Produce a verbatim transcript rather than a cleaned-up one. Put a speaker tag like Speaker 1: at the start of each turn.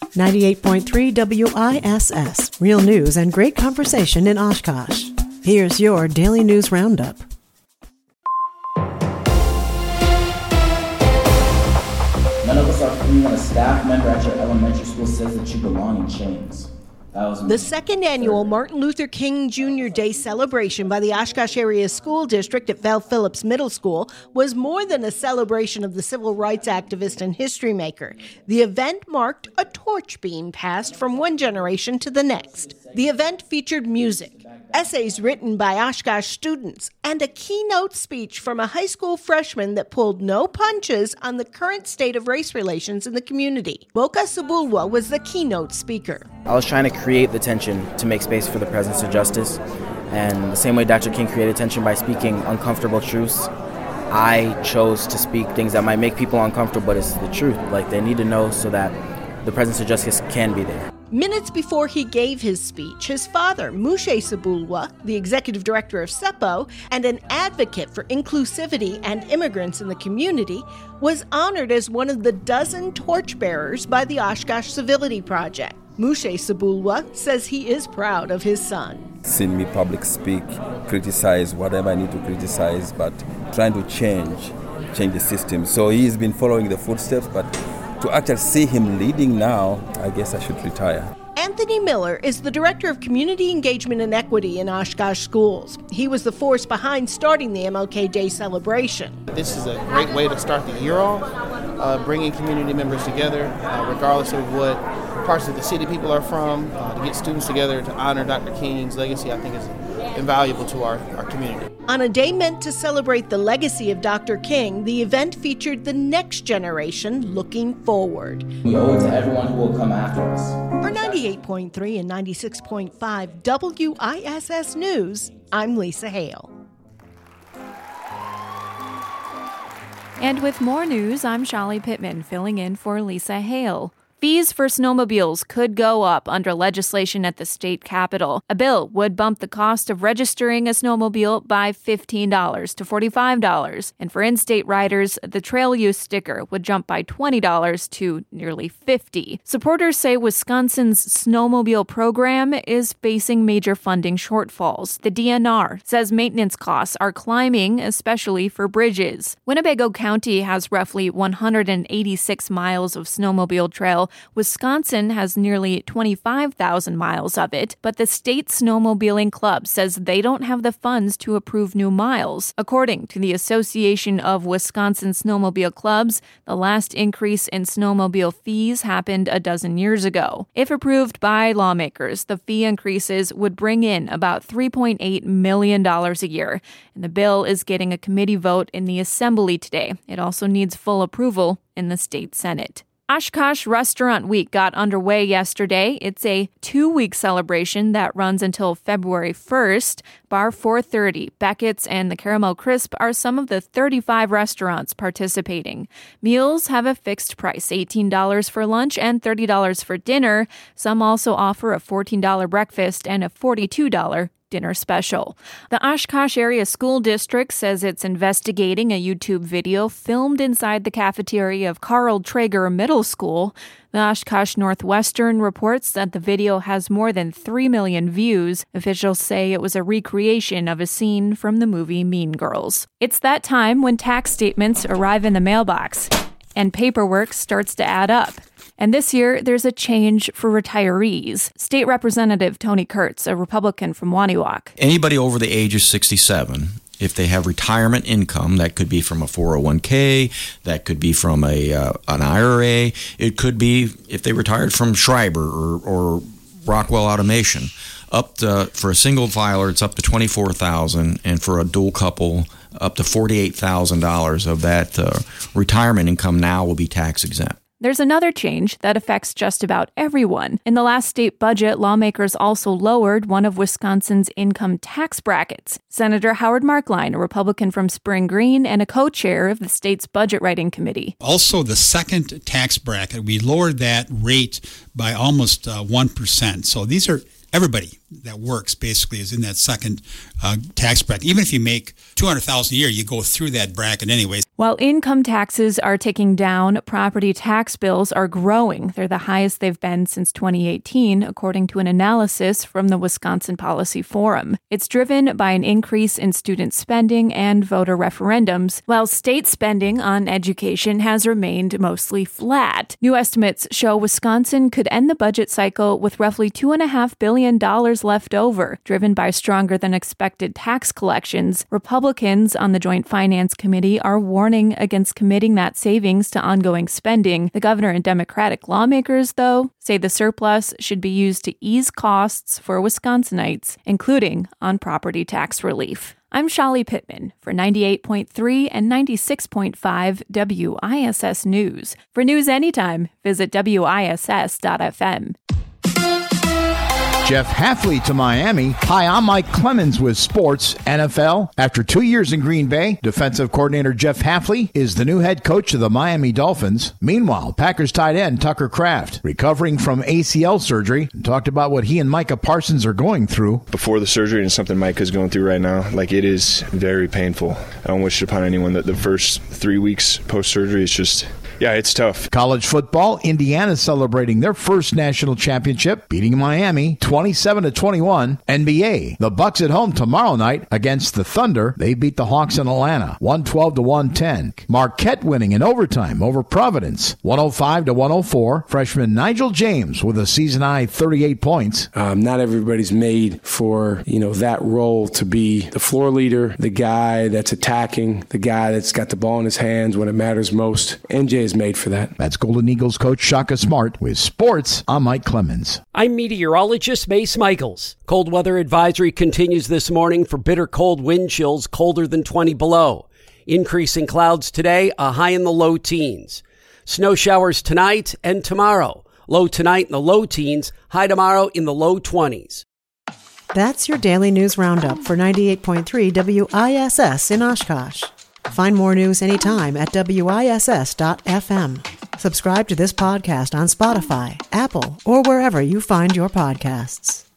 Speaker 1: ninety-eight point three W I S S, real news and great conversation in Oshkosh. Here's your Daily News Roundup.
Speaker 2: None of us are free when a staff member at your elementary school says that you belong in chains. That was
Speaker 3: the second annual Martin Luther King Junior Day celebration by the Oshkosh Area School District at Val Phillips Middle School was more than a celebration of the civil rights activist and history maker. The event marked a torch being passed from one generation to the next. The event featured music, essays written by Oshkosh students, and a keynote speech from a high school freshman that pulled no punches on the current state of race relations in the community. Boka Sabulwa was the keynote speaker.
Speaker 4: I was trying to create the tension to make space for the presence of justice, and the same way Doctor King created tension by speaking uncomfortable truths, I chose to speak things that might make people uncomfortable, but it's the truth. Like, they need to know so that the presence of justice can be there.
Speaker 3: Minutes before he gave his speech, his father, Mushe Sabulwa, the executive director of SEPO and an advocate for inclusivity and immigrants in the community, was honored as one of the dozen torchbearers by the Oshkosh Civility Project. Mushe Sabulwa says he is proud of his son.
Speaker 5: Seeing me public speak, criticize whatever I need to criticize, but trying to change, change the system. So he's been following the footsteps, but to actually see him leading now, I guess I should retire.
Speaker 3: Anthony Miller is the Director of Community Engagement and Equity in Oshkosh Schools. He was the force behind starting the M L K Day celebration.
Speaker 6: This is a great way to start the year off, uh, bringing community members together, uh, regardless of what parts of the city people are from, uh, to get students together to honor Doctor King's legacy, I think is invaluable to our, our community.
Speaker 3: On a day meant to celebrate the legacy of Doctor King, the event featured the next generation looking forward.
Speaker 2: We owe it to everyone who will come after us.
Speaker 3: For ninety-eight point three and ninety-six point five W I S S News, I'm Lisa Hale.
Speaker 7: And with more news, I'm Shali Pittman, filling in for Lisa Hale. Fees for snowmobiles could go up under legislation at the state capitol. A bill would bump the cost of registering a snowmobile by fifteen dollars to forty-five dollars. And for in-state riders, the trail use sticker would jump by twenty dollars to nearly fifty dollars. Supporters say Wisconsin's snowmobile program is facing major funding shortfalls. The D N R says maintenance costs are climbing, especially for bridges. Winnebago County has roughly one hundred eighty-six miles of snowmobile trail. Wisconsin has nearly twenty-five thousand miles of it, but the state snowmobiling club says they don't have the funds to approve new miles. According to the Association of Wisconsin Snowmobile Clubs, the last increase in snowmobile fees happened a dozen years ago. If approved by lawmakers, the fee increases would bring in about three point eight million dollars a year, and the bill is getting a committee vote in the Assembly today. It also needs full approval in the state Senate. Oshkosh Restaurant Week got underway yesterday. It's a two-week celebration that runs until February first. Bar four thirty, Beckett's, and the Caramel Crisp are some of the thirty-five restaurants participating. Meals have a fixed price, eighteen dollars for lunch and thirty dollars for dinner. Some also offer a fourteen dollars breakfast and a forty-two dollars dinner special. The Oshkosh Area School District says it's investigating a YouTube video filmed inside the cafeteria of Carl Traeger Middle School. The Oshkosh Northwestern reports that the video has more than three million views. Officials say it was a recreation of a scene from the movie Mean Girls. It's that time when tax statements arrive in the mailbox and paperwork starts to add up. And this year, there's a change for retirees. State Representative Tony Kurtz, a Republican from Waniwak.
Speaker 8: Anybody over the age of sixty-seven, if they have retirement income, that could be from a four oh one k, that could be from a uh, an I R A, it could be if they retired from Schreiber or, or Rockwell Automation. Up to, for a single filer, it's up to twenty-four thousand dollars, and for a dual couple, up to forty-eight thousand dollars of that uh, retirement income now will be tax exempt.
Speaker 7: There's another change that affects just about everyone. In the last state budget, lawmakers also lowered one of Wisconsin's income tax brackets. Senator Howard Markline, a Republican from Spring Green and a co-chair of the state's budget writing committee.
Speaker 9: Also, the second tax bracket, we lowered that rate by almost uh, one percent. So these are everybody that works basically is in that second uh, tax bracket. Even if you make two hundred thousand dollars a year, you go through that bracket anyways.
Speaker 7: While income taxes are ticking down, property tax bills are growing. They're the highest they've been since twenty eighteen, according to an analysis from the Wisconsin Policy Forum. It's driven by an increase in student spending and voter referendums, while state spending on education has remained mostly flat. New estimates show Wisconsin could end the budget cycle with roughly two point five billion dollars left over, driven by stronger than expected tax collections. Republicans on the Joint Finance Committee are warning against committing that savings to ongoing spending. The governor and Democratic lawmakers, though, say the surplus should be used to ease costs for Wisconsinites, including on property tax relief. I'm Shali Pittman for ninety-eight point three and ninety-six point five W I S S News. For news anytime, visit W I S S dot F M.
Speaker 10: Jeff Hafley to Miami. Hi, I'm Mike Clemens with Sports N F L. After two years in Green Bay, defensive coordinator Jeff Hafley is the new head coach of the Miami Dolphins. Meanwhile, Packers tight end Tucker Kraft, recovering from A C L surgery, talked about what he and Micah Parsons are going through.
Speaker 11: Before the surgery and something Micah's going through right now, like it is very painful. I don't wish it upon anyone that the first three weeks post-surgery is just... Yeah, it's tough.
Speaker 10: College football, Indiana celebrating their first national championship, beating Miami twenty-seven to twenty-one. N B A, the Bucks at home tomorrow night against the Thunder. They beat the Hawks in Atlanta, one twelve to one ten. Marquette winning in overtime over Providence, one oh five to one oh four. Freshman Nigel James with a season-high thirty-eight points.
Speaker 12: Um, not everybody's made for, you know, that role to be the floor leader, the guy that's attacking, the guy that's got the ball in his hands when it matters most. N J is made for that.
Speaker 10: That's Golden Eagles coach Shaka Smart with sports. I'm Mike Clemens.
Speaker 13: I'm meteorologist Mace Michaels. Cold weather advisory continues this morning for bitter cold wind chills colder than twenty below. Increasing clouds today, a high in the low teens. Snow showers tonight and tomorrow. Low tonight in the low teens, high tomorrow in the low twenties.
Speaker 1: That's your daily news roundup for ninety-eight point three W I S S in Oshkosh. Find more news anytime at W I S S dot F M. Subscribe to this podcast on Spotify, Apple, or wherever you find your podcasts.